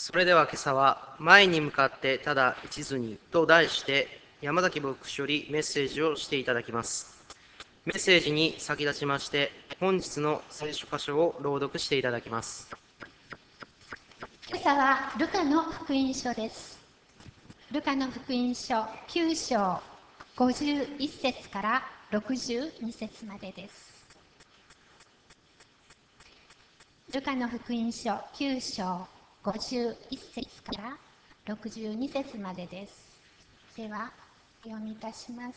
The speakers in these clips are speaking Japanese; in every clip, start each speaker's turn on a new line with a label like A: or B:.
A: それでは今朝は前に向かってただ一途にと題して山崎牧師よりメッセージをしていただきます。メッセージに先立ちまして本日の聖書箇所を朗読していただきます。
B: 今朝はルカの福音書です。ルカの福音書9章51節から62節までです。ルカの福音書9章51節から62節までです。では読みいたします。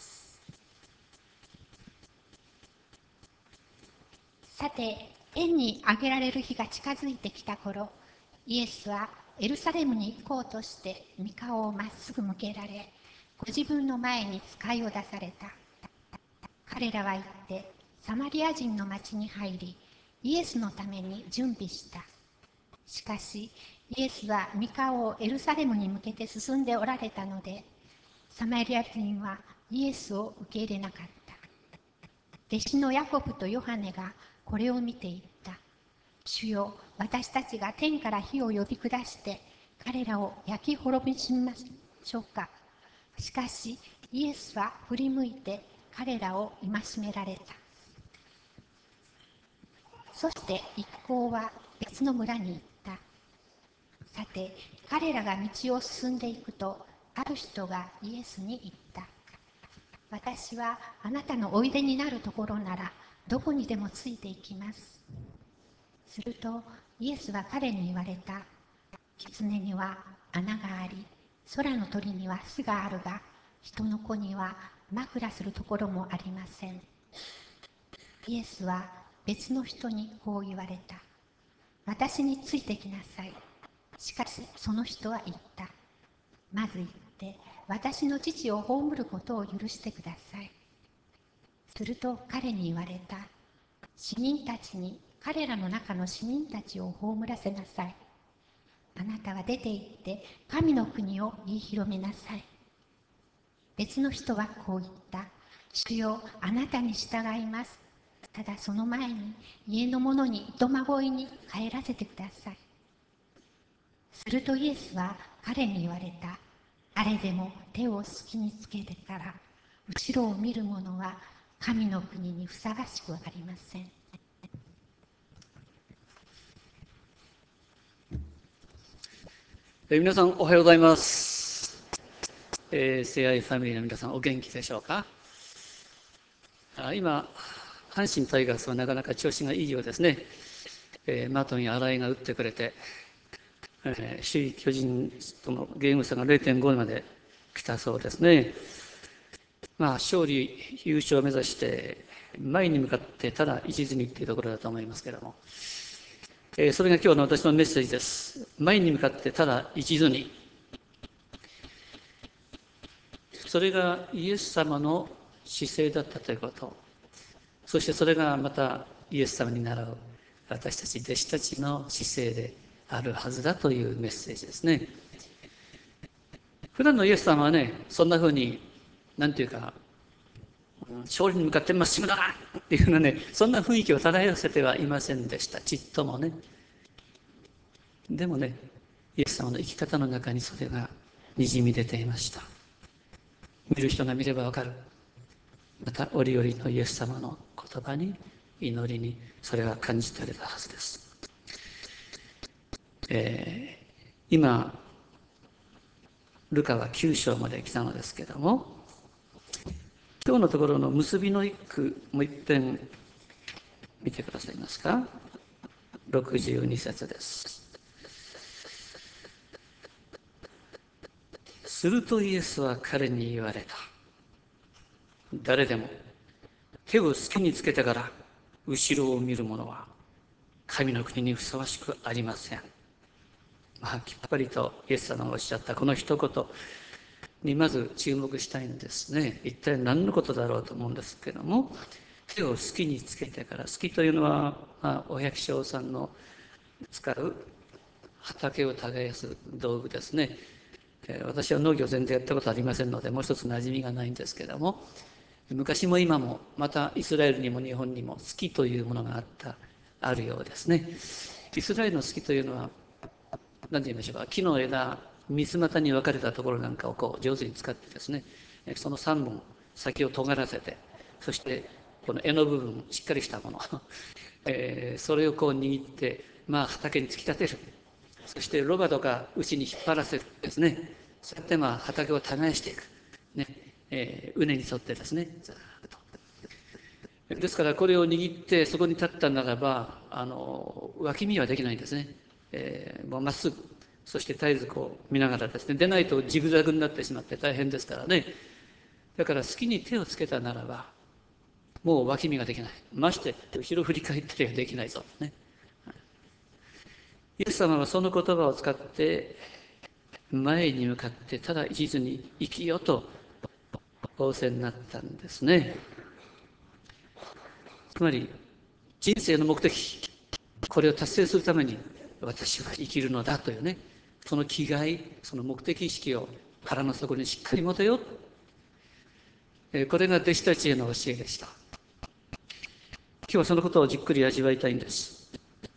B: さて、天に上げられる日が近づいてきた頃、イエスはエルサレムに行こうとして御顔をまっすぐ向けられ、ご自分の前に使いを出された。彼らは行ってサマリア人の町に入り、イエスのために準備した。しかしイエスは御顔をエルサレムに向けて進んでおられたので、サマリア人はイエスを受け入れなかった。弟子のヤコブとヨハネがこれを見て言った。主よ、私たちが天から火を呼び下して彼らを焼き滅びしましょうか。しかしイエスは振り向いて彼らを戒められた。そして一行は別の村に行った。さて、彼らが道を進んでいくと、ある人がイエスに言った。私はあなたのおいでになるところならどこにでもついていきます。するとイエスは彼に言われた。狐には穴があり、空の鳥には巣があるが、人の子には枕するところもありません。イエスは別の人にこう言われた。私についてきなさい。しかしその人は言った。まず行って私の父を葬ることを許してください。すると彼に言われた。死人たちに彼らの中の死人たちを葬らせなさい。あなたは出て行って神の国を言い広めなさい。別の人はこう言った。主よ、あなたに従います。ただその前に家の者に糸まごいに帰らせてください。するとイエスは彼に言われた。誰でも手を隙につけてから後ろを見る者は神の国にふさわしくありません。
C: 皆さんおはようございます。聖愛ファミリーの皆さんお元気でしょうか。今阪神タイガースはなかなか調子がいいようですね。マトに新井が打ってくれて、首位巨人とのゲーム差が 0.5 まで来たそうですね。勝利優勝を目指して前に向かってただ一途にっていうところだと思いますけれども、それが今日の私のメッセージです。前に向かってただ一途に。それがイエス様の姿勢だったということ、そしてそれがまたイエス様に倣う私たち弟子たちの姿勢であるはずだというメッセージですね。普段のイエス様はね、そんな風になんていうか、勝利に向かってまっしぐだっていうようなね、そんな雰囲気を漂わせてはいませんでした。ちっともね。でもね、イエス様の生き方の中にそれがにじみ出ていました。見る人が見ればわかる。また折々のイエス様の言葉に祈りにそれは感じ取れたはずです。今ルカは9章まで来たのですけども、今日のところの結びの一句もう一遍見てくださいますか。62節です。するとイエスは彼に言われた。誰でも手を好きにつけてから後ろを見る者は神の国にふさわしくありません。きっぱりとイエス様がおっしゃったこの一言にまず注目したいんですね。一体何のことだろうと思うんですけども、手を好きにつけてから、好きというのは、お百姓さんの使う畑を耕す道具ですね。私は農業全然やったことありませんので、もう一つ馴染みがないんですけども、昔も今もまたイスラエルにも日本にも好きというものがあるようですね。イスラエルの好きというのは何て言いましょうか、木の枝、三つ股に分かれたところなんかを上手に使ってですね、その3本先を尖らせて、そしてこの柄の部分、しっかりしたもの、それを握って、畑に突き立てる。そしてロバとか牛に引っ張らせるですね。そうやって畑を耕していく。ね、畝に沿ってですね、ずっと。ですからこれを握ってそこに立ったならば、脇見はできないんですね。もうまっすぐ、そして絶えず見ながらですね、でないとジグザグになってしまって大変ですからね。だから好きに手をつけたならば、もう脇見ができない。まして、後ろ振り返ったりはできないぞ。ね。イエス様はその言葉を使って、前に向かってただ一途に生きよと仰せになったんですね。つまり、人生の目的、これを達成するために私は生きるのだというね、その気概、その目的意識を腹の底にしっかり持てよ。これが弟子たちへの教えでした。今日はそのことをじっくり味わいたいんです。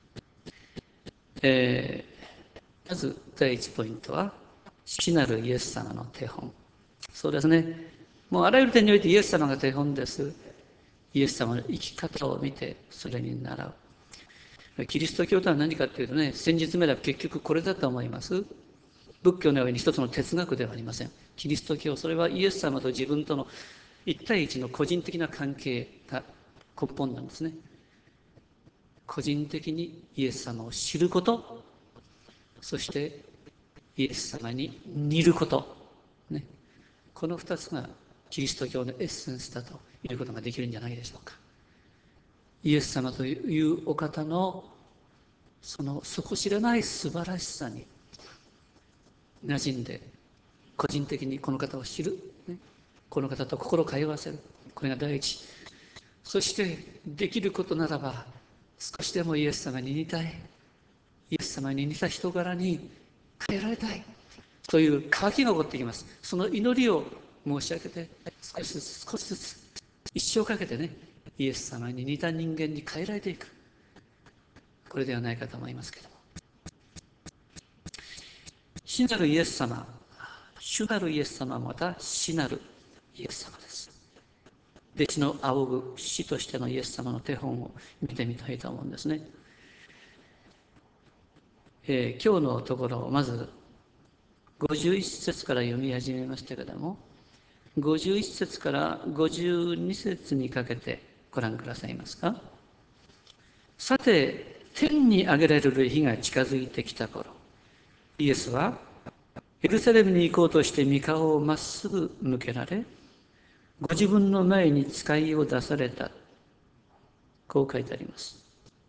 C: まず第一ポイントは、父なるイエス様の手本。そうですね。もうあらゆる点においてイエス様が手本です。イエス様の生き方を見て、それに倣う。キリスト教とは何かというとね、先日目では結局これだと思います。仏教のように一つの哲学ではありません。キリスト教、それはイエス様と自分との一対一の個人的な関係が根本なんですね。個人的にイエス様を知ること、そしてイエス様に似ること、ね、この二つがキリスト教のエッセンスだということができるんじゃないでしょうか。イエス様というお方のその底知れない素晴らしさに馴染んで、個人的にこの方を知る、ね、この方と心を通わせる、これが第一。そしてできることならば少しでもイエス様に似たい、イエス様に似た人柄に変えられたいという渇きが起こってきます。その祈りを申し上げて、少しずつ少しずつ一生かけてね、イエス様に似た人間に変えられていく、これではないかと思いますけども、死なるイエス様、主なるイエス様はまた死なるイエス様です。弟子の仰ぐ死としてのイエス様の手本を見てみたいと思うんですね。今日のところまず51節から読み始めましたけれども、51節から52節にかけてご覧くださいますか。さて、天に上げられる日が近づいてきた頃、イエスはエルサレムに行こうとして御顔をまっすぐ向けられ、ご自分の前に使いを出された。こう書いてあります。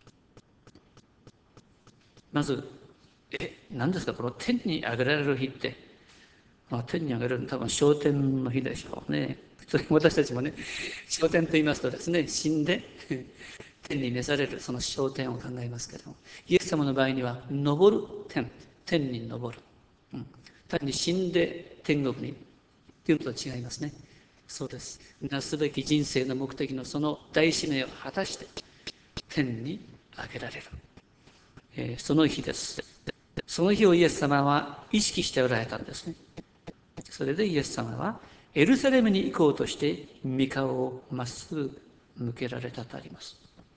C: まず、何ですか、この天に上げられる日って。天に上げるのは多分昇天の日でしょうね。それ私たちもね、昇天と言いますとですね、死んで天に召されるその昇天を考えますけれども、イエス様の場合には、昇る天、天に昇る。単に死んで天国にというのと違いますね。そうです。なすべき人生の目的のその大使命を果たして天に上げられる、その日です。その日をイエス様は意識しておられたんですね。それでイエス様はエルサレムに行こうとして御顔をまっすぐ向けられたとあります。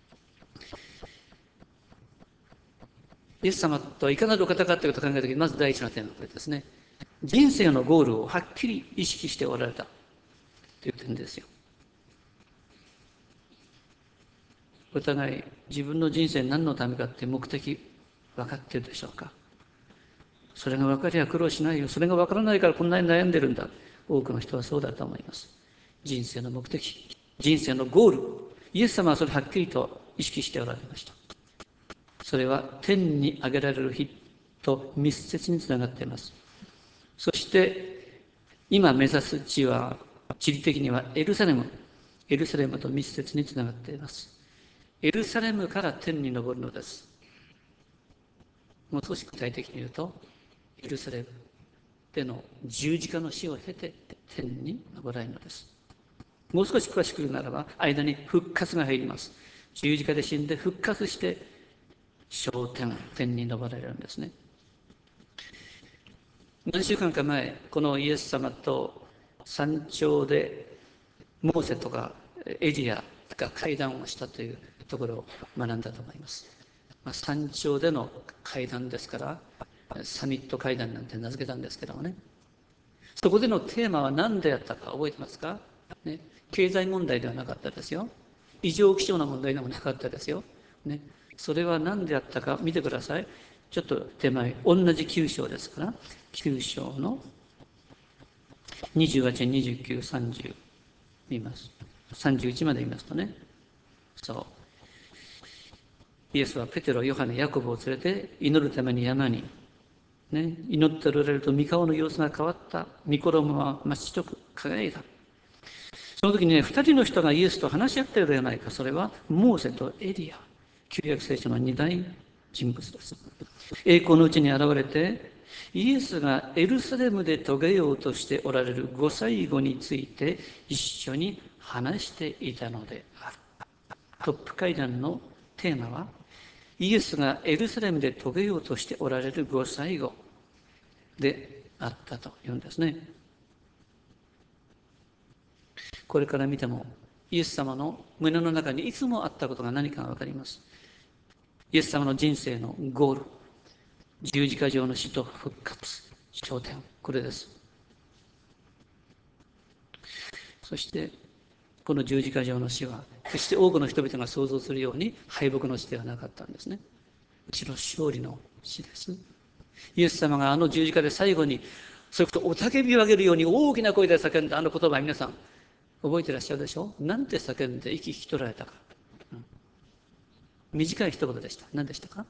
C: イエス様とはいかなるお方かということを考えたときに、まず第一の点はこれですね。人生のゴールをはっきり意識しておられたという点ですよ。お互い自分の人生何のためかって目的分かっているでしょうか。それが分かりゃ苦労しないよ。それが分からないからこんなに悩んでるんだ。多くの人はそうだと思います。人生の目的、人生のゴール、イエス様はそれをはっきりと意識しておられました。それは天に上げられる日と密接につながっています。そして今目指す地は地理的にはエルサレムと密接につながっています。エルサレムから天に昇るのです。もう少し具体的に言うと、エルサレムでの十字架の死を経て天に昇られるのです。もう少し詳しく言うならば、間に復活が入ります。十字架で死んで復活して昇天、天に昇られるんですね。 何週間か前、このイエス様と山頂でモーセとかエリアが会談をしたというところを学んだと思います。山頂での会談ですから、サミット会談なんて名付けたんですけどもね。そこでのテーマは何であったか覚えてますか、ね、経済問題ではなかったですよ。異常気象の問題でもなかったですよ。ね、それは何であったか見てください。ちょっと手前、同じ9章ですから、9章の28、29、30見ます。31まで見ますとね、そう。イエスはペテロ、ヨハネ、ヤコブを連れて祈るために山に、ね、祈っておられると御顔の様子が変わった。御衣は真っ白く輝いた。その時にね、二人の人がイエスと話し合っているではないか。それはモーセとエリア。旧約聖書の二大人物です。栄光のうちに現れて、イエスがエルサレムで遂げようとしておられるご最後について一緒に話していたのである。トップ会談のテーマは、イエスがエルサレムで遂げようとしておられるご最後であったというんですね。これから見ても、イエス様の胸の中にいつもあったことが何かが分かります。イエス様の人生のゴール、十字架上の死と復活、焦点、これです。そして、この十字架上の死は、決して多くの人々が想像するように敗北の死ではなかったんですね。うちの勝利の死です。イエス様があの十字架で最後に、それこそおたけびを上げるように大きな声で叫んだあの言葉、皆さん、覚えてらっしゃるでしょう。なんて叫んで息引き取られたか。短い一言でした。何でしたか。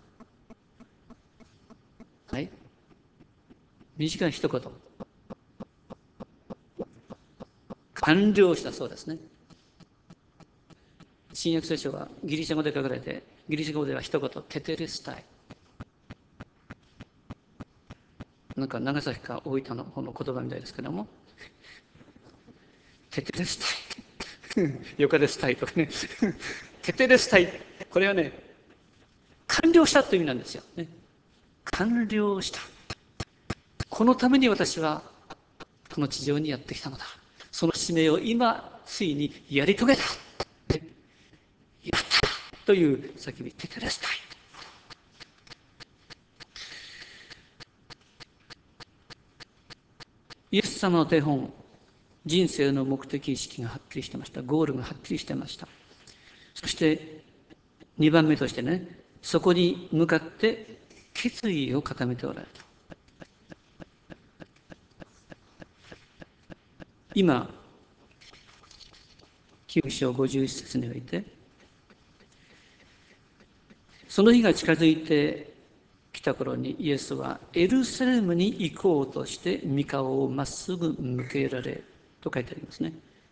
C: はい。短い一言。完了したそうですね。新約聖書はギリシャ語で書かれて、ギリシャ語では一言、テテレスタイ。なんか長崎か大分の方の言葉みたいですけども、テテレスタイ。ヨカレスタイとかね。テテレスタイ。これはね、完了したという意味なんですよ。ね、完了した。このために私はこの地上にやってきたのだ。その使命を今、ついにやり遂げた。やったという叫び、テテレスタイ。イエス様の手本、人生の目的意識がはっきりしてました。ゴールがはっきりしてました。そして2番目としてね、そこに向かって決意を固めておられた。今、9章51節において、その日が近づいてきた頃にイエスはエルサレムに行こうとして御顔をまっすぐ向けられと書いてありますね。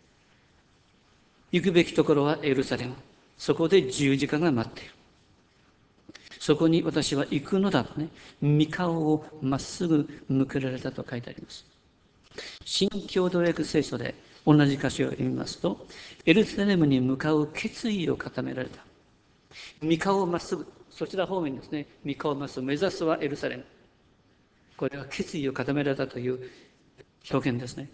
C: 行くべきところはエルサレム。そこで十字架が待っている。そこに私は行くのだとね、御顔をまっすぐ向けられたと書いてあります。新共同訳聖書で同じ箇所を読みますと、エルサレムに向かう決意を固められた。御顔をまっすぐ、そちら方面ですね、御顔をまっすぐ、目指すはエルサレム。これは決意を固められたという表現ですね。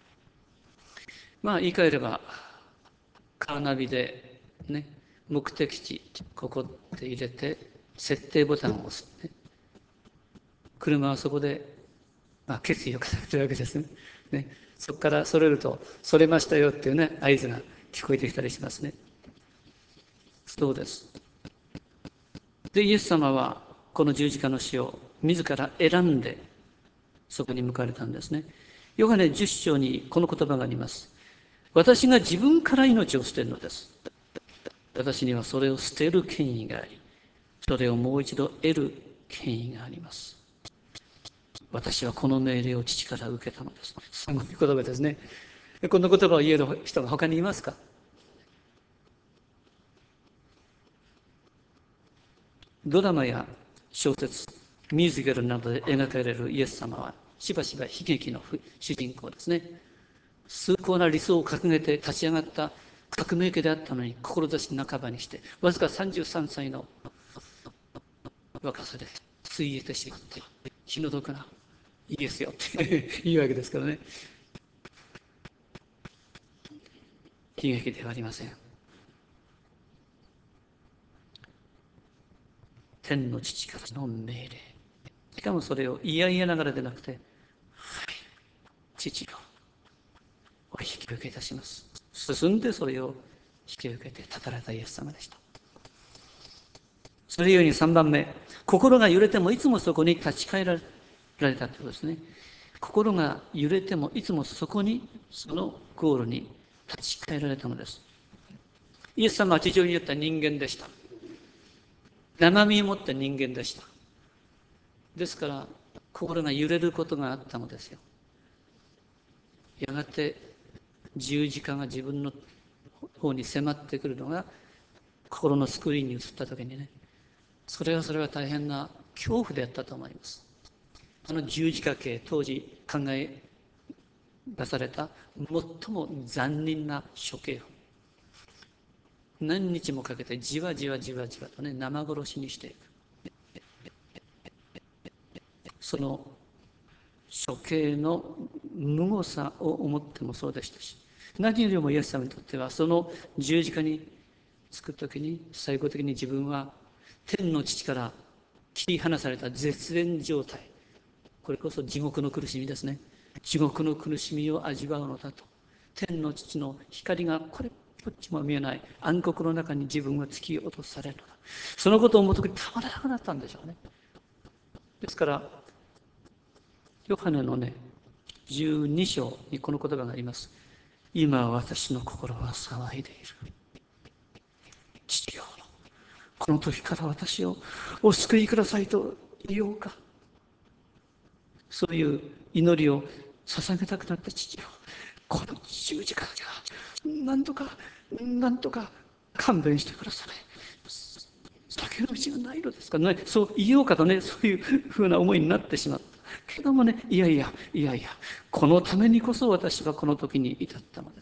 C: 言い換えれば、カーナビでね、目的地、ここって入れて、設定ボタンを押す、ね。車はそこで、決意を固めてるわけですね。そこからそれると、それましたよっていうね、合図が聞こえてきたりしますね。そうです。で、イエス様は、この十字架の死を自ら選んで、そこに向かわれたんですね。ヨハネ10章にこの言葉があります。私が自分から命を捨てるのです。私にはそれを捨てる権威があり、それをもう一度得る権威があります。私はこの命令を父から受けたのです。すごい言葉ですね。この言葉を言える人が他にいますか。ドラマや小説、ミュージカルなどで描かれるイエス様は、しばしば悲劇の主人公ですね。崇高な理想を掲げて立ち上がった革命家であったのに、志半ばにして、わずか33歳の若さでついえてしまった気の毒ないいですよって言うわけですからね。悲劇ではありません。天の父からの命令。しかもそれを嫌々ながらでなくて、はい、父がお引き受けいたします。進んでそれを引き受けて立たれたイエス様でした。それゆえに3番目、心が揺れてもいつもそこに立ち返られたということですね。心が揺れてもいつもそこに、そのゴールに立ち返られたのです。イエス様は地上に言った人間でした。生身を持った人間でした。ですから心が揺れることがあったのですよ。やがて十字架が自分の方に迫ってくるのが心のスクリーンに映った時にね、それは大変な恐怖であったと思います。あの十字架形、当時考え出された最も残忍な処刑法、何日もかけてじわじわじわじわとね、生殺しにしていく。その処刑の無誤さを思ってもそうでしたし、何よりもイエス様にとってはその十字架につくときに最後的に自分は天の父から切り離された絶縁状態、これこそ地獄の苦しみですね。地獄の苦しみを味わうのだと。天の父の光がこれっぽっちも見えない暗黒の中に自分は突き落とされるのだ。そのことを思うときたまらなくなったんでしょうね。ですからヨハネのね、12章にこの言葉があります。今私の心は騒いでいる。父よ、この時から私をお救いくださいと言おうか。そういう祈りを捧げたくなった父よ、この十字架だけはなんとか勘弁してください。先の道がないのですかね。そう言おうかとね、そういうふうな思いになってしまった。けどもね、いやいや、このためにこそ私はこの時に至ったのです。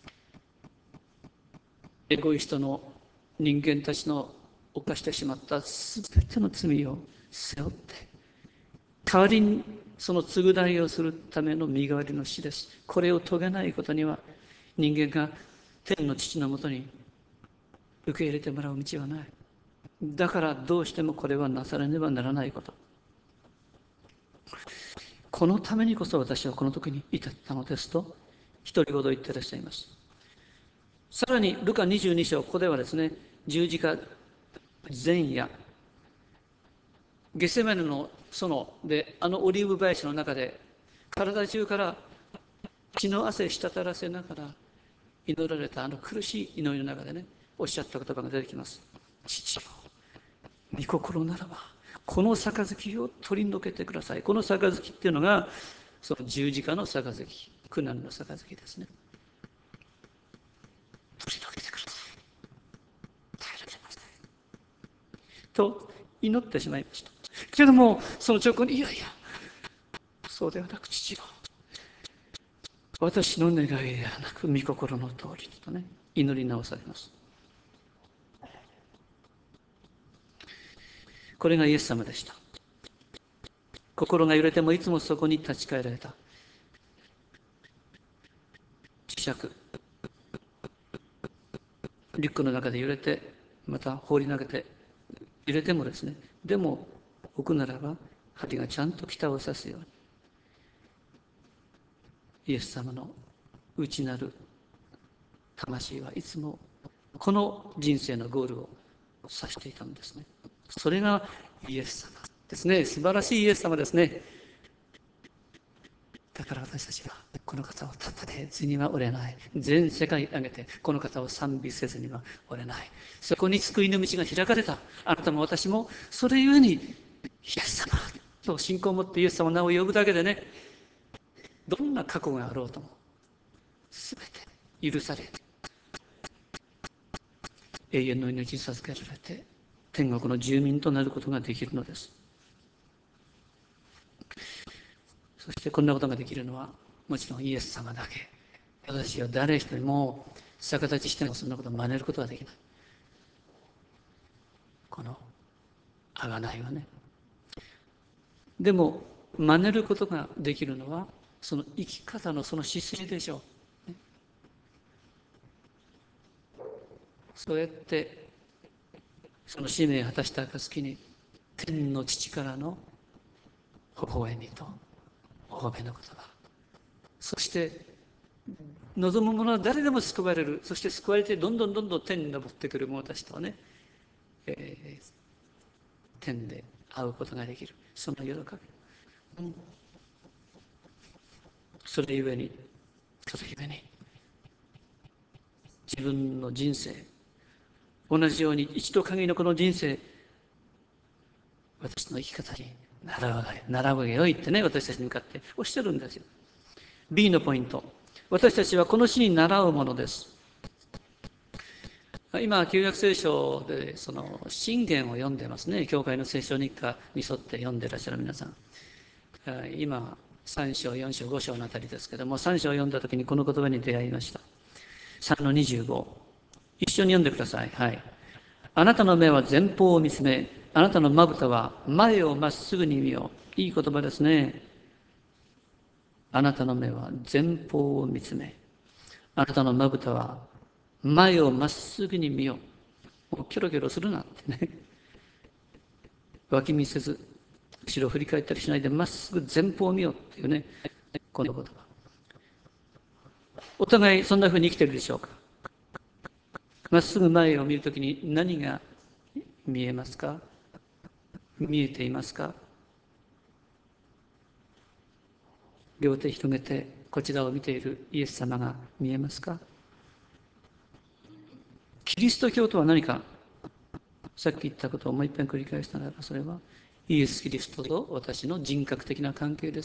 C: エゴイストの人間たちの犯してしまったすべての罪を背負って、代わりにその償いをするための身代わりの死です。これを遂げないことには人間が天の父のもとに受け入れてもらう道はない。だからどうしてもこれはなされねばならないこと。このためにこそ私はこの時に至ったのですと独り言言っていらっしゃいます。さらにルカ22章、ここではですね、十字架前夜、ゲセマネの園であのオリーブ林の中で体中から血の汗滴らせながら祈られたあの苦しい祈りの中でね、おっしゃった言葉が出てきます。父よ、御心ならばこの杯を取り除けてください。この杯っていうのがその十字架の杯、苦難の杯ですね。取り除けてください。耐えられませんと祈ってしまいました。けどもその直後にいやそうではなく父よ、私の願いではなく御心の通りとね、祈り直されます。これがイエス様でした。心が揺れてもいつもそこに立ち返られた。磁石、リュックの中で揺れて、また放り投げて揺れてもですね、でも置くならば針がちゃんと北を刺すように、イエス様の内なる魂はいつもこの人生のゴールを指していたんですね。それがイエス様ですね。素晴らしいイエス様ですね。だから私たちはこの方をたったでずには折れない。全世界に挙げてこの方を賛美せずには折れない。そこに救いの道が開かれた。あなたも私もそれゆえにイエス様と信仰を持ってイエス様の名を呼ぶだけでね、どんな過去があろうとも全て許され、永遠の命に授けられて天国の住民となることができるのです。そしてこんなことができるのはもちろんイエス様だけ。私は誰一人も逆立ちしてもそんなことを真似ることはできない。この贖いはね。でも真似ることができるのは、その生き方のその姿勢でしょう。そうやって、その使命を果たした暁に、天の父からの微笑みとお褒めの言葉。そして、望む者は誰でも救われる。そして救われてどんどんどんどん天に昇ってくる者たちとはね、天で会うことができる。その喜び。それゆえに、それゆえに、自分の人生、同じように一度限りのこの人生、私の生き方に習うがよいってね、私たちに向かっておっしゃるんですよ。B のポイント。私たちはこの詩に習うものです。今、旧約聖書でその箴言を読んでますね。教会の聖書日課に沿って読んでいらっしゃる皆さん。今、3章、4章、5章のあたりですけども、3章を読んだときにこの言葉に出会いました。3の25。一緒に読んでください。はい。あなたの目は前方を見つめ、あなたのまぶたは前をまっすぐに見よう。いい言葉ですね。あなたの目は前方を見つめ、あなたのまぶたは前をまっすぐに見よう。もうキョロキョロするなってね。脇見せず、後ろを振り返ったりしないでまっすぐ前方を見ようっていうね、この言葉。お互いそんな風に生きてるでしょうか。まっすぐ前を見るときに何が見えますか？見えていますか？両手広げてこちらを見ているイエス様が見えますか？キリスト教とは何か、さっき言ったことをもう一遍繰り返したならば、それはイエス・キリストと私の人格的な関係です。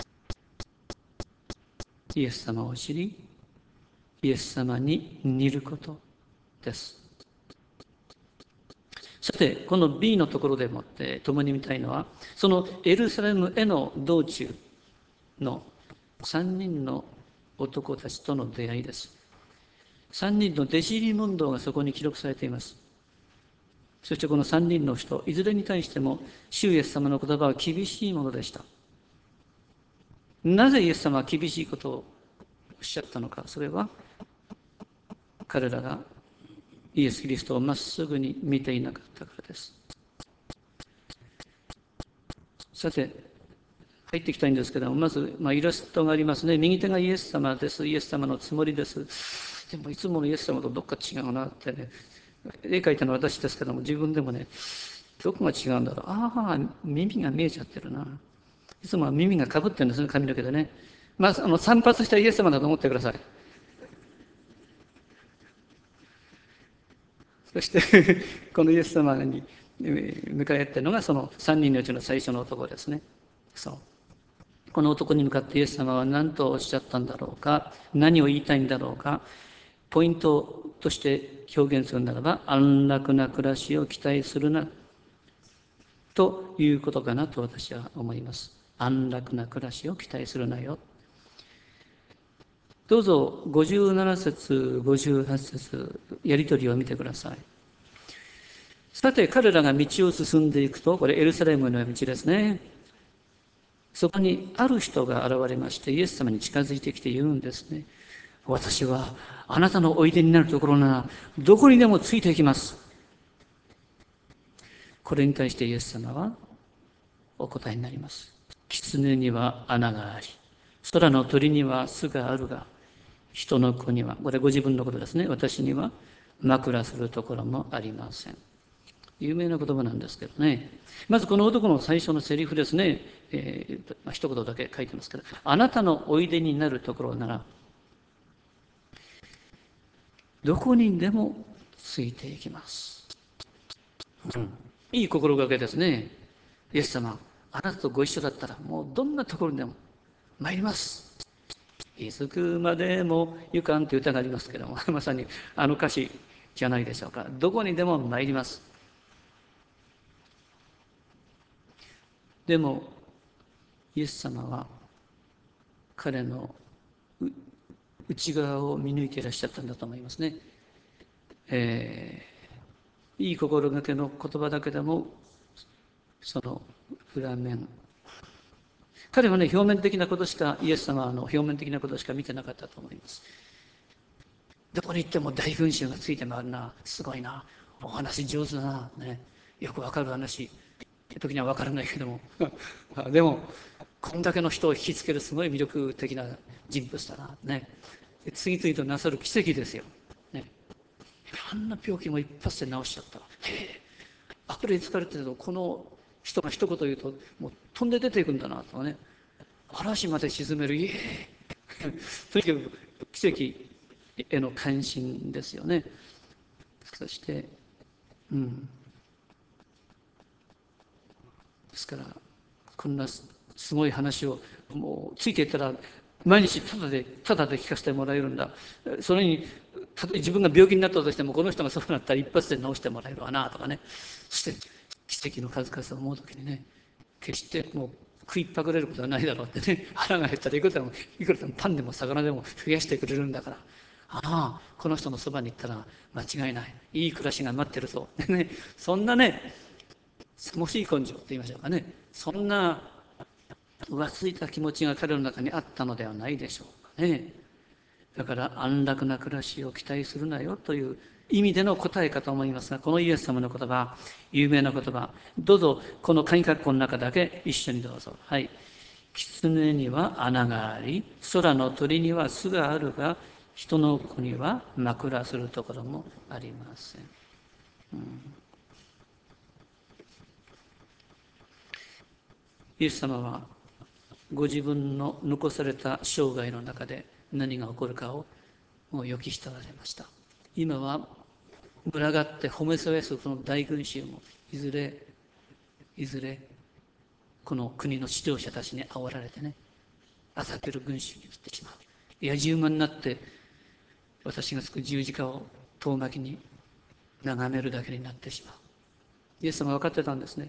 C: イエス様を知り、イエス様に似ることです。さて、この B のところでもって共に見たいのは、そのエルサレムへの道中の3人の男たちとの出会いです。3人の弟子入り問答がそこに記録されています。そしてこの3人の人、いずれに対しても、主イエス様の言葉は厳しいものでした。なぜイエス様は厳しいことをおっしゃったのか、それは彼らがイエス・キリストをまっすぐに見ていなかったからです。さて、入っていきたいんですけども、まず、イラストがありますね。右手がイエス様です。イエス様のつもりです。でも、いつものイエス様とどっか違うなってね。絵描いたのは私ですけども、自分でもね、どこが違うんだろう。ああ、耳が見えちゃってるな。いつもは耳がかぶってるんですね、髪の毛でね。散髪したイエス様だと思ってください。そしてこのイエス様に迎えってるのがその3人のうちの最初の男ですね。そう。この男に向かってイエス様は何とおっしゃったんだろうか、何を言いたいんだろうか、ポイントとして表現するならば、安楽な暮らしを期待するな、ということかなと私は思います。安楽な暮らしを期待するなよ。どうぞ57節、58節、やりとりを見てください。さて彼らが道を進んでいくと、これエルサレムの道ですね。そこにある人が現れまして、イエス様に近づいてきて言うんですね。私はあなたのおいでになるところなら、どこにでもついていきます。これに対してイエス様はお答えになります。狐には穴があり、空の鳥には巣があるが、人の子には、これご自分のことですね。私には枕するところもありません。有名な言葉なんですけどね。まずこの男の最初のセリフですね。一言だけ書いてますけど、あなたのおいでになるところなら、どこにでもついていきます。いい心がけですね。イエス様、あなたとご一緒だったら、もうどんなところにでも参ります。いつくまでもゆかんという歌がありますけども、まさにあの歌詞じゃないでしょうか。どこにでも参ります。でも、イエス様は彼の内側を見抜いていらっしゃったんだと思いますね。いい心がけの言葉だけでも、その裏面、 彼はね、表面的なことしか、イエス様の表面的なことしか見てなかったと思います。どこに行っても大群衆がついて回るな、すごいな、お話上手だな、ね、よくわかる話、時にはわからないけども、でも、こんだけの人を引きつけるすごい魅力的な人物だな、ね。次々となさる奇跡ですよ。ね、あんな病気も一発で治しちゃった。へえ、悪霊疲れてると、この人が一言言うと、もう飛んで出ていくんだなとかね。嵐まで沈める、イエーイとにかく奇跡への関心ですよね。そして、ですから、こんなすごい話をもうついていったら、毎日ただで聞かせてもらえるんだ。それに、たとえ自分が病気になったとしても、この人がそうなったら一発で治してもらえるわなとかね。そして、奇跡の数々を思うときにね、決してもう食いっぱぐれることはないだろうってね、腹が減ったらいくらでもパンでも魚でも増やしてくれるんだから、ああ、この人のそばに行ったら間違いない、いい暮らしが待ってるぞ。ね、そんなね、さもしい根性って言いましょうかね、そんな浮ついた気持ちが彼の中にあったのではないでしょうかね。だから安楽な暮らしを期待するなよという意味での答えかと思いますが、このイエス様の言葉、有名な言葉、どうぞこの鍵括弧の中だけ一緒にどうぞ。はい。狐には穴があり、空の鳥には巣があるが、人の子には枕するところもありません。イエス様はご自分の残された生涯の中で何が起こるかをもう予期しておられました。今は群がって褒めそやすこの大群衆もいずれこの国の指導者たちに煽られてね、あざける群衆になってしまう。野獣馬になって私がつく十字架を遠巻きに眺めるだけになってしまう。イエス様は分かってたんですね。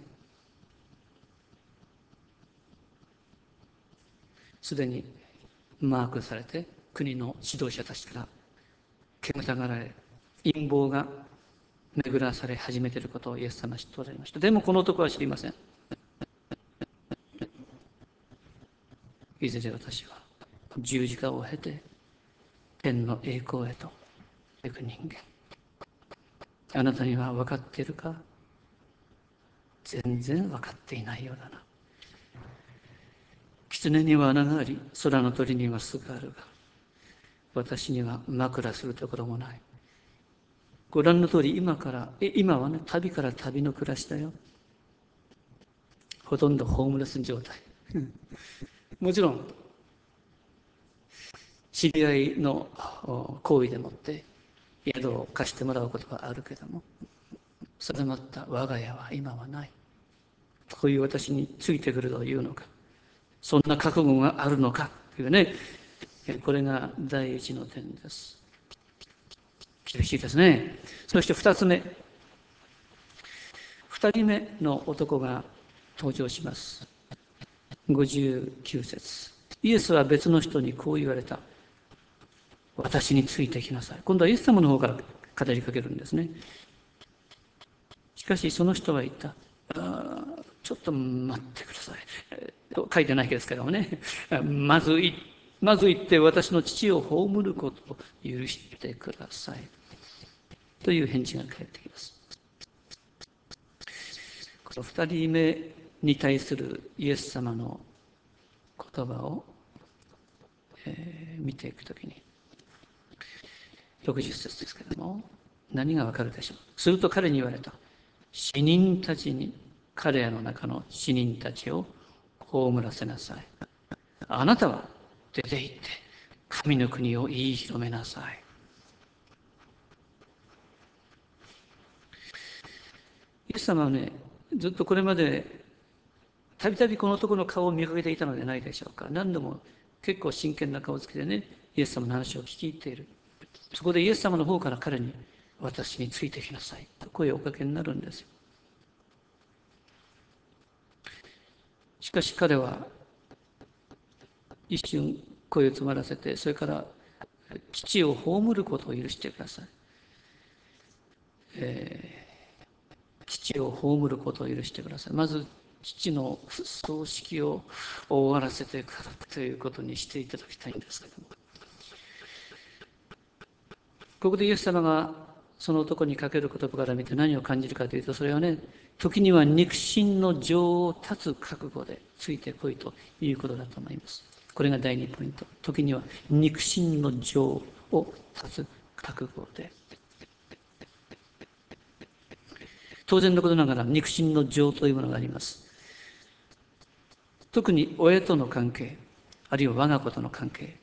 C: すでにマークされて国の指導者たちから煙たがられ、陰謀が巡らされ始めていることをイエス様は知っておられました。でもこの男は知りません。いずれ私は十字架を経て天の栄光へと行く人間。あなたには分かっているか？全然分かっていないようだな。狐には穴があり、空の鳥には巣があるが、私には枕するところもない。ご覧の通り、今はね、旅から旅の暮らしだよ。ほとんどホームレス状態。もちろん、知り合いの行為でもって宿を貸してもらうことはあるけども、定まった我が家は今はない。こういう私についてくるというのか、そんな覚悟があるのかというね、これが第一の点です。厳しいですね。そして二つ目、二人目の男が登場します。59節。イエスは別の人にこう言われた。私についてきなさい。今度はイエス様の方から語りかけるんですね。しかしその人は言った。ちょっと待ってください。書いてないですけどもね。まず行って私の父を葬ることを許してください。という返事が返ってきます。この二人目に対するイエス様の言葉を、見ていくときに、60節ですけれども、何がわかるでしょう。すると彼に言われた。死人たちに、彼らの中の死人たちを葬らせなさい。あなたは出て行って神の国を言い広めなさい。イエス様はね、ずっとこれまでたびたびこの男の顔を見かけていたのではないでしょうか。何度も結構真剣な顔をつけてね、イエス様の話を聞き入っている。そこでイエス様の方から彼に、私についてきなさいと声をおかけになるんですよ。しかし彼は一瞬声を詰まらせて、それから父を葬ることを許してください。父を葬ることを許してください。まず父の葬式を終わらせてからということにしていただきたいんですけども、ここでイエス様がその男にかける言葉から見て何を感じるかというと、それはね、時には肉親の情を断つ覚悟でついてこいということだと思います。これが第2ポイント。時には肉親の情を断つ覚悟で。当然のことながら肉親の情というものがあります。特に親との関係、あるいは我が子との関係。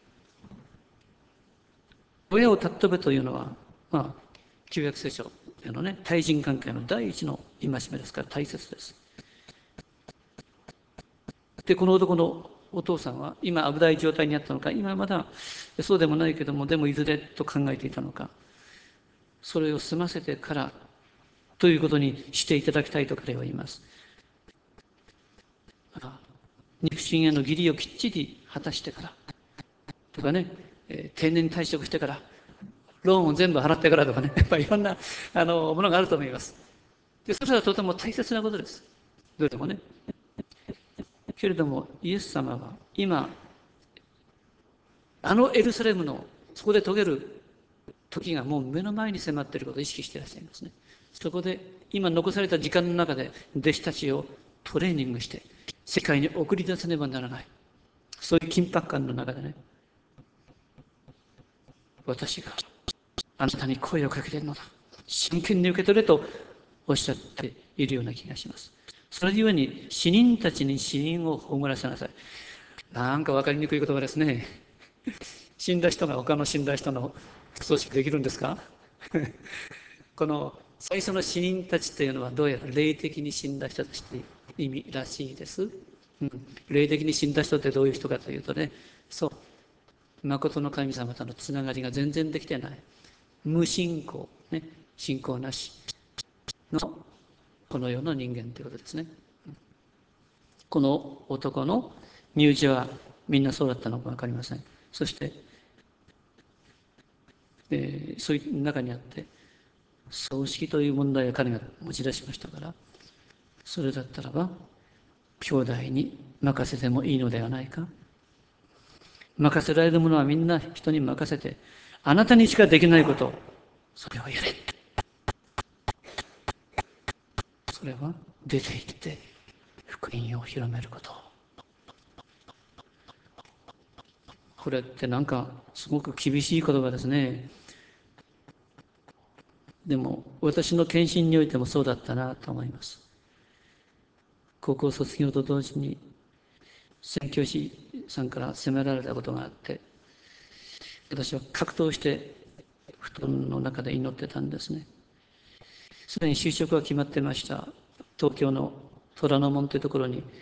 C: 親を尊べというのは、旧約聖書のね、対人関係の第一の戒めですから大切です。で、この男のお父さんは今危ない状態にあったのか、今まだそうでもないけども、でもいずれと考えていたのか、それを済ませてからということにしていただきたいと彼は言います。肉親への義理をきっちり果たしてからとかね、定年退職してから、ローンを全部払ってからとかね、やっぱりいろんなものがあると思います。で、それはとても大切なことです。どれもね。けれども、イエス様は今、エルサレムのそこで遂げる時がもう目の前に迫っていることを意識していらっしゃいますね。そこで今残された時間の中で弟子たちをトレーニングして世界に送り出さねばならない。そういう緊迫感の中でね、私があなたに声をかけているのだ。真剣に受け取れとおっしゃっているような気がします。それゆえに死人たちに死人を葬らせなさい。なんか分かりにくい言葉ですね。死んだ人が他の死んだ人の葬式できるんですか？この最初の死人たちというのはどうやら霊的に死んだ人たちという意味らしいです。霊的に死んだ人ってどういう人かというとね、そう、誠の神様とのつながりが全然できてない。無信仰、ね、信仰なしのこの世の人間ということですね。この男の身内はみんなそうだったのか分かりません。そして、そういう中にあって葬式という問題を彼が持ち出しましたから、それだったらば兄弟に任せてもいいのではないか。任せられるものはみんな人に任せて、あなたにしかできないこと、それをやれ。それは出て行って福音を広めること。これってなんかすごく厳しい言葉ですね。でも私の献身においてもそうだったなと思います。高校卒業と同時に宣教師さんから責められたことがあって、私は格闘して布団の中で祈ってたんですね。すでに就職は決まってました。東京の虎ノ門というところに、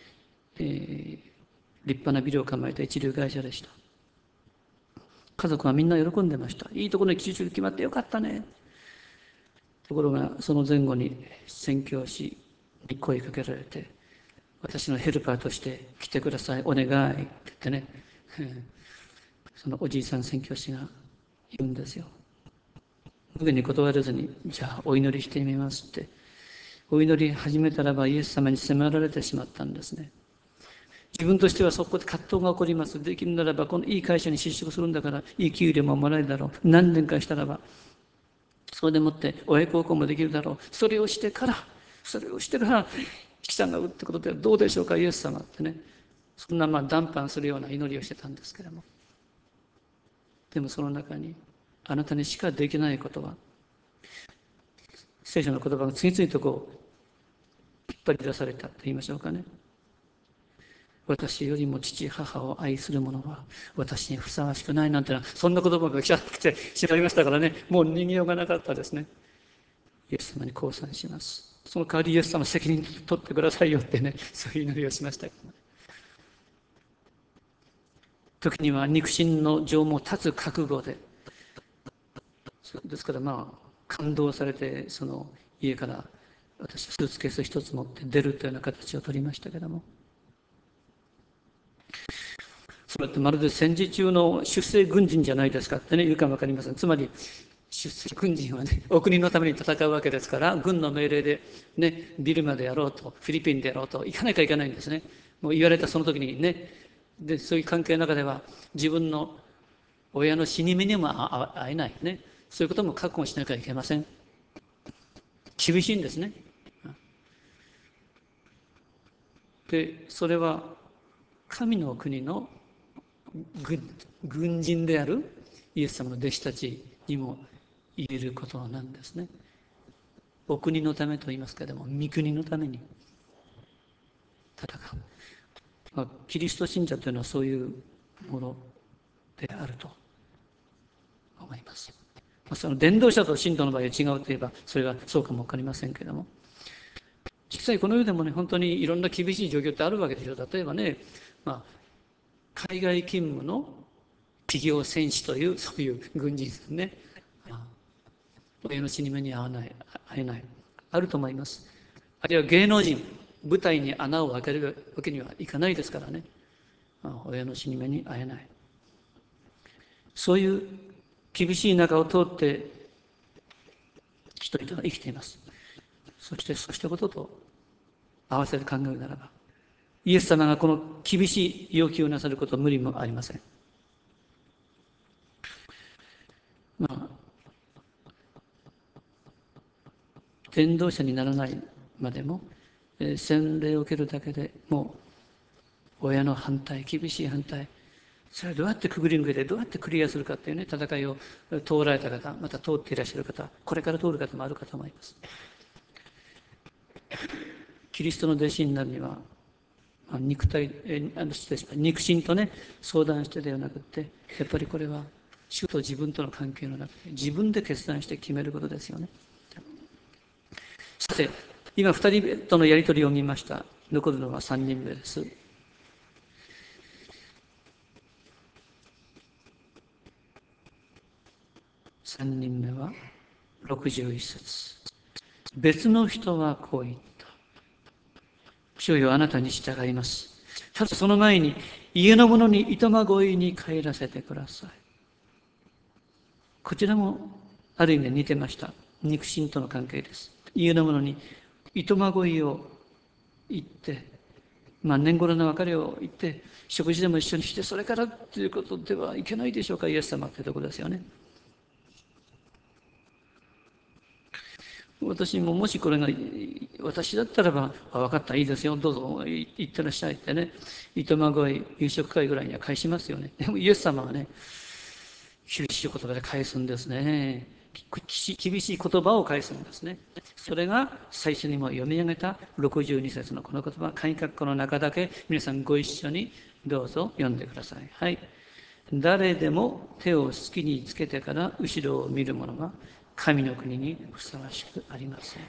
C: 立派なビルを構えた一流会社でした。家族はみんな喜んでました。いいところに就職決まってよかったね。ところがその前後に宣教師に声かけられて、私のヘルパーとして来てください、お願いって言ってね、そのおじいさん宣教師が言うんですよ。無限に断れずに、じゃあお祈りしてみますってお祈り始めたらばイエス様に迫られてしまったんですね。自分としてはそこで葛藤が起こります。できるならばこのいい会社に就職するんだからいい給料ももらえるだろう。何年かしたらばそれでもって親孝行もできるだろう。それをしてから引きがうってことではどうでしょうか、イエス様ってね。そんな談判するような祈りをしてたんですけれども、でもその中にあなたにしかできないことは、聖書の言葉が次々と引っ張り出されたと言いましょうかね。私よりも父母を愛する者は私にふさわしくないなんてな、そんな言葉が来てしまいましたからね、もう逃げようがなかったですね。イエス様に降参します。その代わりイエス様責任取ってくださいよってね、そういう祈りをしました。時には肉親の情も立つ覚悟で、ですから感動されてその家から私スーツケース一つ持って出るというような形を取りましたけれども、それってまるで戦時中の出征軍人じゃないですかってね言うかも分かりません。つまり出席軍人はね、お国のために戦うわけですから、軍の命令で、ね、ビルマでやろうと、フィリピンでやろうと、行かなきゃいけないんですね。もう言われたその時にね、で、そういう関係の中では、自分の親の死に目にも会えないね。そういうことも覚悟しなきゃいけません。厳しいんですね。で、それは神の国の軍人であるイエス様の弟子たちにも言えることなんですね。お国のためと言いますけれども、御国のために戦う。キリスト信者というのはそういうものであると思います。その伝道者と信徒の場合は違うといえば、それはそうかもわかりませんけれども、実際この世でもね、本当にいろんな厳しい状況ってあるわけですよ。例えばね、海外勤務の企業戦士という、そういう軍人ですね。親の死に目に会えない。あると思います。あるいは芸能人、舞台に穴を開けるわけにはいかないですからね。親の死に目に会えない。そういう厳しい中を通って人々が生きています。そしてそうしたことと合わせて考えるならば、イエス様がこの厳しい要求をなさることは無理もありません。伝道者にならないまでも、洗礼を受けるだけでもう親の反対、厳しい反対、それをどうやってくぐり抜けてどうやってクリアするかっていうね、戦いを通られた方、また通っていらっしゃる方、これから通る方もあるかと思います。キリストの弟子になるには、肉親とね、相談してではなくて、やっぱりこれは主と自分との関係の中で自分で決断して決めることですよね。さて、今2人とのやり取りを見ました。残るのは3人目です。3人目は61節。別の人はこう言った。主よ、あなたに従います。ただその前に家の者に糸まごいに帰らせてください。こちらもある意味で似てました。肉親との関係です。家の者に糸まごいを言って、年頃の別れを言って、食事でも一緒にして、それからということではいけないでしょうか、イエス様ってところですよね。私ももしこれが私だったらば、分かった、いいですよ、どうぞ行ってらっしゃいってね、糸まごい夕食会ぐらいには返しますよね。でもイエス様はね、厳しい言葉で返すんですね。厳しい言葉を返すんですね。それが最初にも読み上げた62節のこの言葉、鍵括弧の中だけ皆さんご一緒にどうぞ読んでください。はい。誰でも手を好きにつけてから後ろを見る者は神の国にふさわしくありません。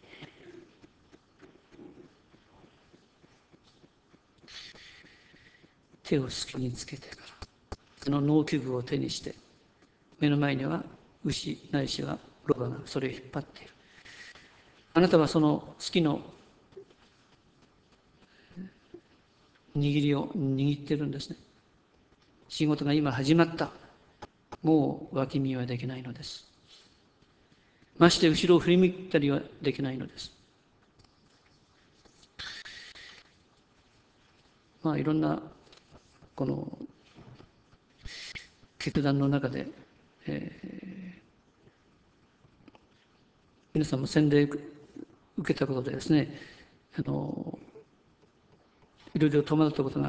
C: 手を好きにつけてから、その農機具を手にして、目の前には牛ないしはロバがそれを引っ張っている。あなたはその好きの握りを握ってるんですね。仕事が今始まった。もう脇見はできないのです。まして後ろを振り向いたりはできないのです。いろんなこの決断の中で、皆さんも洗礼受けたことでですね、いろいろ戸惑ったことが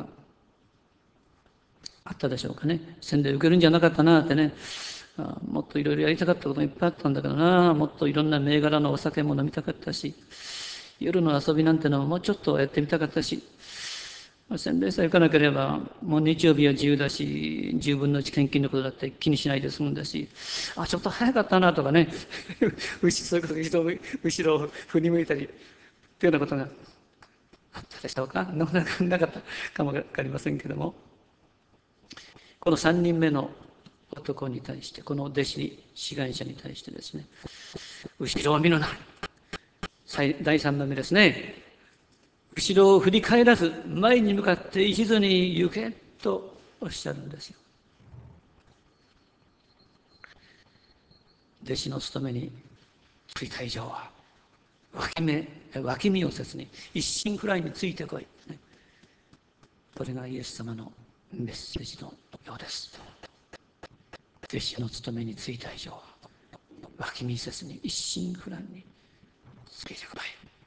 C: あったでしょうかね。洗礼受けるんじゃなかったなってね、もっといろいろやりたかったことがいっぱいあったんだけどな、もっといろんな銘柄のお酒も飲みたかったし、夜の遊びなんてのももうちょっとやってみたかったし、洗礼さえ受かなければ、もう日曜日は自由だし、10分の1献金のことだって気にしないで済むんだし、ちょっと早かったなとかね、そういうことで後ろを振り向いたり、というようなことがあったでしょうか。なかったかもわかりませんけども、この3人目の男に対して、この弟子、志願者に対してですね、後ろを見るな。第3番目ですね。後ろを振り返らず、前に向かって一途に行けとおっしゃるんですよ。 弟子の務めについた以上は脇見をせずに一心くらいについてこい、ね、これがイエス様のメッセージのようです。弟子の務めについた以上は脇見せずに一心不乱についてこい。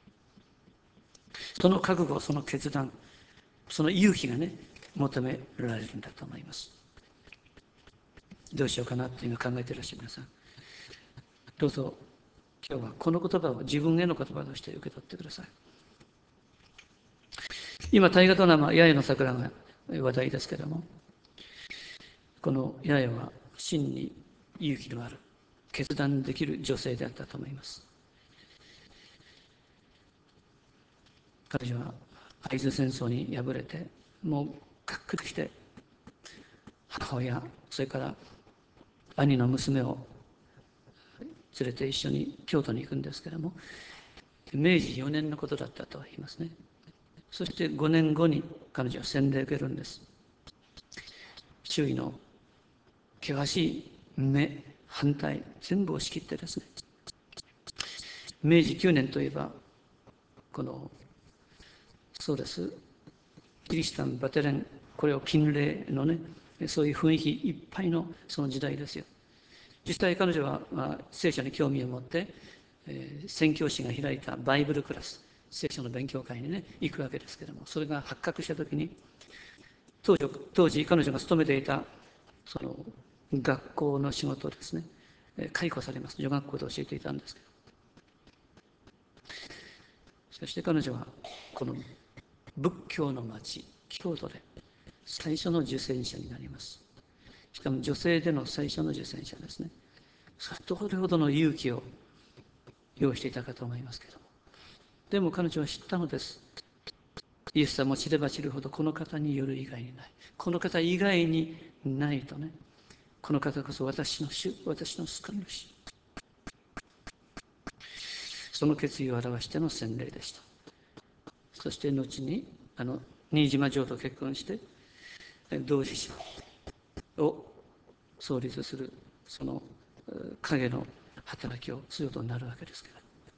C: その覚悟、その決断、その勇気がね、求められるんだと思います。どうしようかなっていうのを考えていらっしゃる皆さん、どうぞ今日はこの言葉を自分への言葉として受け取ってください。今大河ドラマ八重の桜が話題ですけれども、この八重は真に勇気のある決断できる女性であったと思います。彼女は会津戦争に敗れてもうがっくりして母親、それから兄の娘を連れて一緒に京都に行くんですけれども、明治4年のことだったと言いますね。そして5年後に彼女は洗礼を受けるんです。周囲の険しい目、反対、全部押し切ってですね、明治9年といえば、そうです、キリシタン、バテレン、これを禁令のね、そういう雰囲気いっぱいのその時代ですよ。実際彼女は、聖書に興味を持って、宣教師が開いたバイブルクラス、聖書の勉強会にね、行くわけですけれども、それが発覚したときに、当時彼女が勤めていたその学校の仕事をですね、解雇されます。女学校で教えていたんですけど、そして彼女はこの仏教の町京都で最初の受洗者になります。しかも女性での最初の受洗者ですね。どれほどの勇気を要していたかと思いますけども、でも彼女は知ったのです。イエス様を知れば知るほどこの方による以外にない、この方以外にないとね、この方こそ私の主、私の救い主。その決意を表しての洗礼でした。そして後に新島城と結婚して同志社を創立するその影の働きをすることになるわけですけど、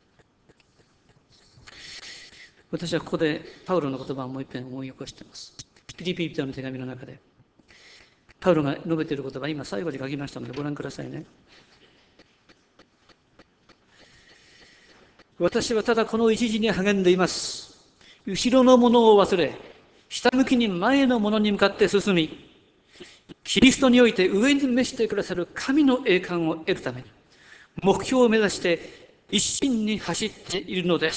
C: 私はここでパウロの言葉をもう一遍思い起こしています。ピリピ人の手紙の中でパウロが述べている言葉、今最後に書きましたのでご覧くださいね。私はただこの一時に励んでいます。後ろのものを忘れ、下向きに前のものに向かって進み、キリストにおいて上に召してくださる神の栄冠を得るために、目標を目指して一心に走っているのです。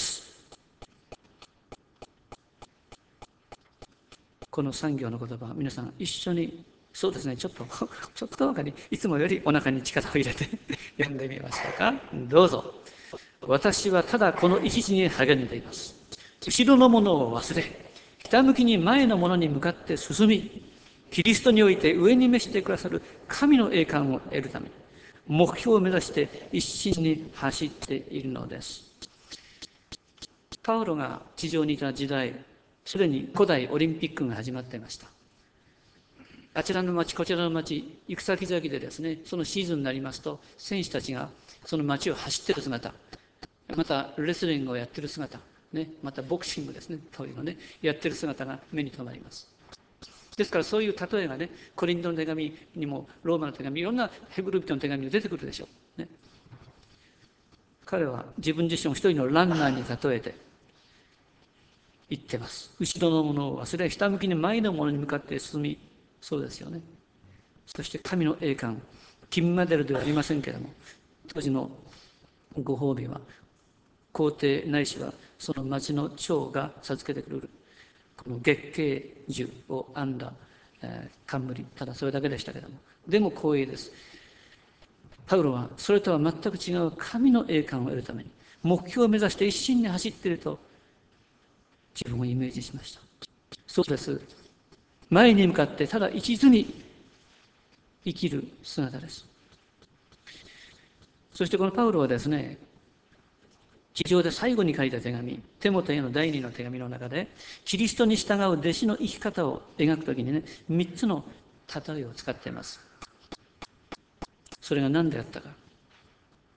C: この3行の言葉、皆さん一緒に、そうですね、ちょっとばかりいつもよりお腹に力を入れて読んでみましょうか。どうぞ。私はただこの一時に励んでいます。後ろのものを忘れ、ひたむきに前のものに向かって進み、キリストにおいて上に召してくださる神の栄冠を得るために、目標を目指して一心に走っているのです。パウロが地上にいた時代、すでに古代オリンピックが始まっていました。あちらの町、こちらの町、行く先々でですね、そのシーズンになりますと、選手たちがその町を走っている姿、またレスリングをやっている姿、ね、またボクシングですね、というのね、やっている姿が目に留まります。ですからそういう例えがね、コリントの手紙にも、ローマの手紙、いろんなヘブル人の手紙に出てくるでしょう。ね、彼は自分自身を一人のランナーに例えて言ってます。後ろのものを忘れ、下向きに前のものに向かって進み、そうですよね。そして神の栄冠、金メダルではありませんけれども、当時のご褒美は、皇帝ないしはその町の長が授けてくれるこの月桂樹を編んだ冠、ただそれだけでしたけれども、でも光栄です。パウロはそれとは全く違う神の栄冠を得るために目標を目指して一心に走っていると自分をイメージしました。そうです。前に向かってただ一途に生きる姿です。そしてこのパウロはですね、地上で最後に書いた手紙、テモテへの第2の手紙の中で、キリストに従う弟子の生き方を描くときにね、3つの例えを使っています。それが何であったか。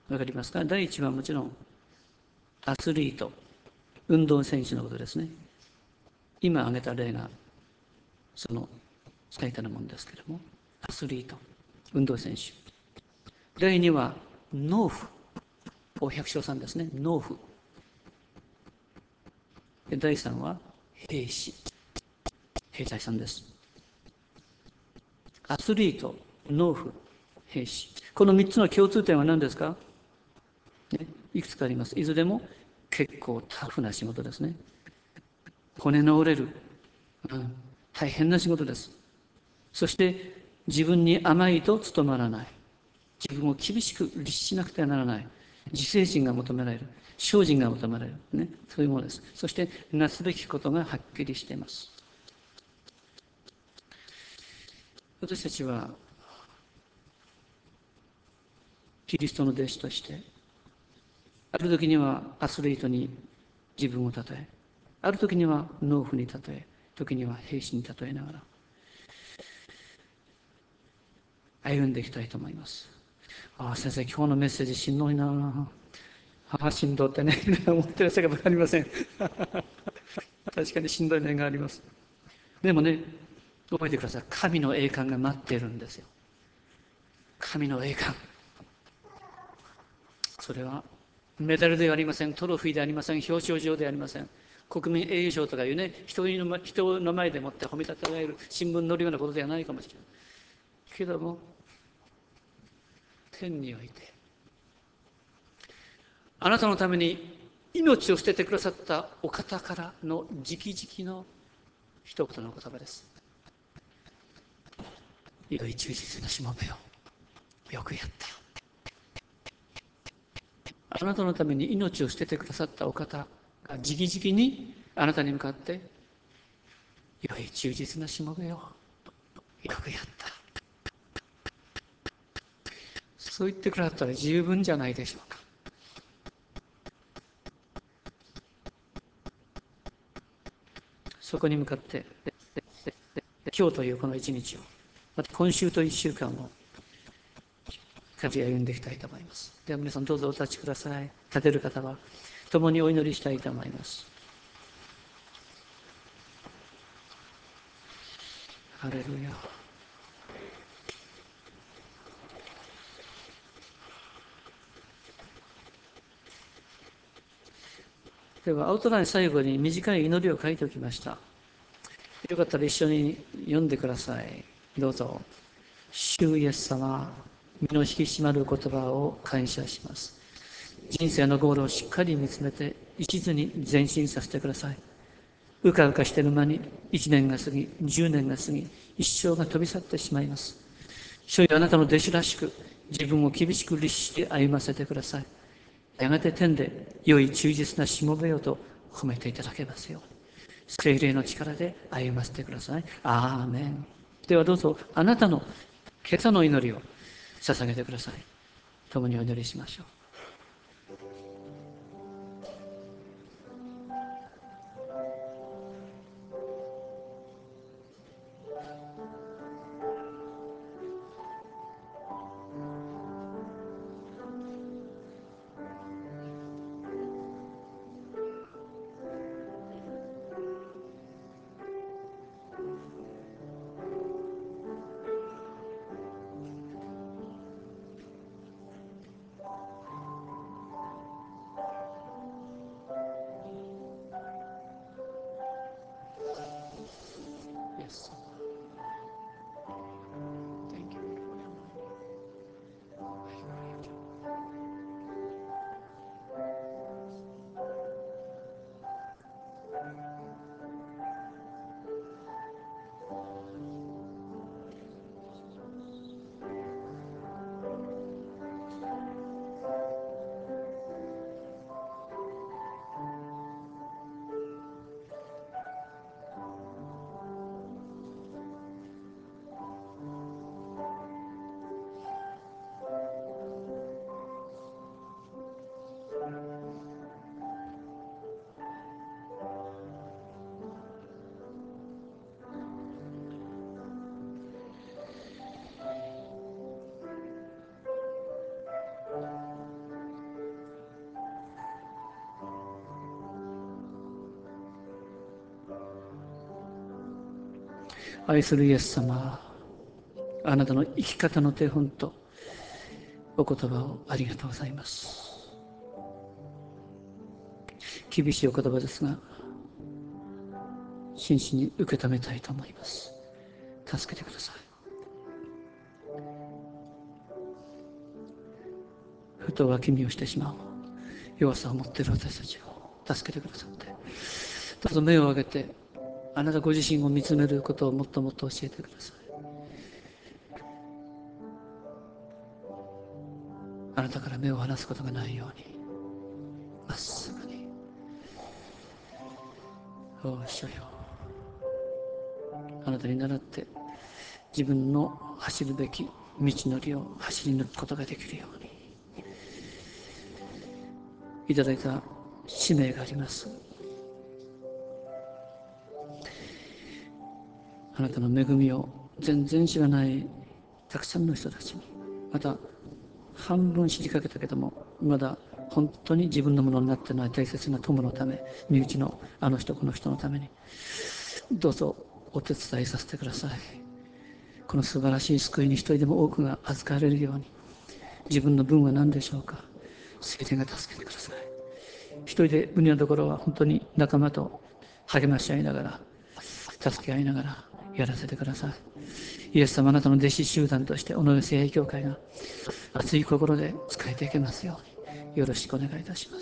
C: わかりますか？第一はもちろんアスリート、運動選手のことですね。今挙げた例がその使い方のものですけれども、アスリート、運動選手。第二は農夫、百姓さんですね、農夫。第三は兵士、兵隊さんです。アスリート、農夫、兵士。この3つの共通点は何ですか？ね、いくつかあります。いずれも結構タフな仕事ですね。骨の折れる、大変な仕事です。そして自分に甘いと務まらない。自分を厳しく律しなくてはならない。自制心が求められる。精進が求められる。ね、そういうものです。そしてなすべきことがはっきりしています。私たちはキリストの弟子として、ある時にはアスリートに自分を例え、ある時には農夫に例え、時には兵士に例えながら歩んでいきたいと思います。ああ、先生、今日のメッセージしんどいなあ。ああ、しんどってね、思ってらっしゃるか分かりません。確かにしんどい面があります。でもね、覚えてください。神の栄冠が待っているんですよ。神の栄冠。それはメダルではありません。トロフィーでありません。表彰状でありません。国民栄誉賞とかいうね、人の前でもって褒めたたえる新聞に載るようなことではないかもしれない。けども、天において、あなたのために命を捨ててくださったお方からの直々の一言の言葉です。良い忠実なしもべよ。よくやったよ。あなたのために命を捨ててくださったお方が直々にあなたに向かって、良い忠実なしもべよ。よくやった。そう言ってくださったら十分じゃないでしょうか。そこに向かって、今日というこの一日を、また今週と一週間を、歩んでいきたいと思います。では皆さんどうぞお立ちください。立てる方は共にお祈りしたいと思います。ハレルヤ。ではアウトライン最後に短い祈りを書いておきました。よかったら一緒に読んでください。どうぞ。主イエス様、身の引き締まる言葉を感謝します。人生のゴールをしっかり見つめて一途に前進させてください。うかうかしている間に1年が過ぎ、10年が過ぎ、一生が飛び去ってしまいます。主よ、あなたの弟子らしく自分を厳しく律して歩ませてください。やがて天で良い忠実なしもべよと褒めていただけますように。聖霊の力で歩ませてください。アーメン。ではどうぞあなたの今朝の祈りを捧げてください。共にお祈りしましょう。 愛するイエス様、あなたの生き方の手本とお言葉をありがとうございます。厳しいお言葉ですが、真摯に受け止めたいと思います。助けてください。ふと脇見をしてしまう弱さを持っている私たちを助けてくださって、どうぞ目を上げてあなたご自身を見つめることをもっともっと教えてください。あなたから目を離すことがないように、まっすぐに。おお、主よ、あなたに倣って自分の走るべき道のりを走り抜くことができるように、いただいた使命があります。あなたの恵みを全然知らないたくさんの人たちに、また半分知りかけたけどもまだ本当に自分のものになっていない大切な友のため、身内のあの人この人のためにどうぞお手伝いさせてください。この素晴らしい救いに一人でも多くが預かれるように、自分の分は何でしょうか。聖霊が助けてください。一人で無理なところは本当に仲間と励まし合いながら、助け合いながらやらせてください。イエス様、あなたの弟子集団として尾上聖霊教会が熱い心で仕えていけますようによろしくお願いいたします。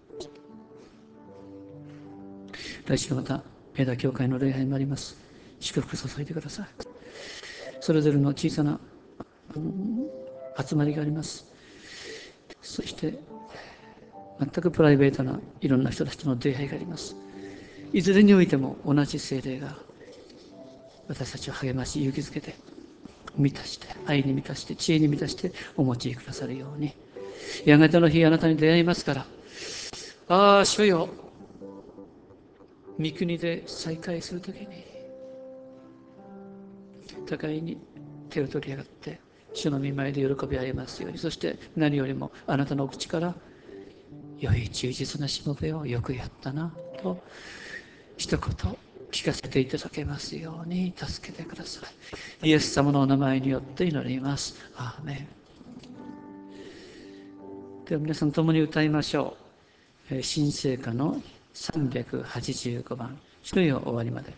C: 来週また枝教会の礼拝もあります。祝福注いでください。それぞれの小さな集まりがあります。そして全くプライベートないろんな人たちとの出会いがあります。いずれにおいても同じ聖霊が私たちを励まし勇気づけて満たして、愛に満たして、知恵に満たしてお持ちくださるように、やがての日あなたに出会いますから、ああ主よ、御国で再会するときに互いに手を取り合って主の御前で喜び合いますように、そして何よりもあなたの口から良い忠実なしもべをよくやったなと一言聞かせていただけますように助けてください。イエス様のお名前によって祈ります。アーメン。では皆さん共に歌いましょう。新聖歌の385番「主よ終わりまで」。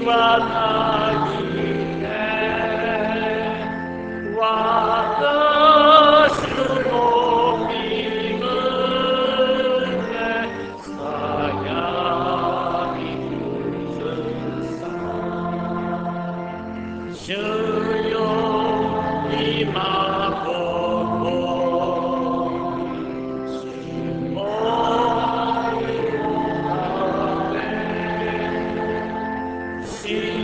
C: はなきて私の身胸さやみくずさ主よ今ここ主を愛をため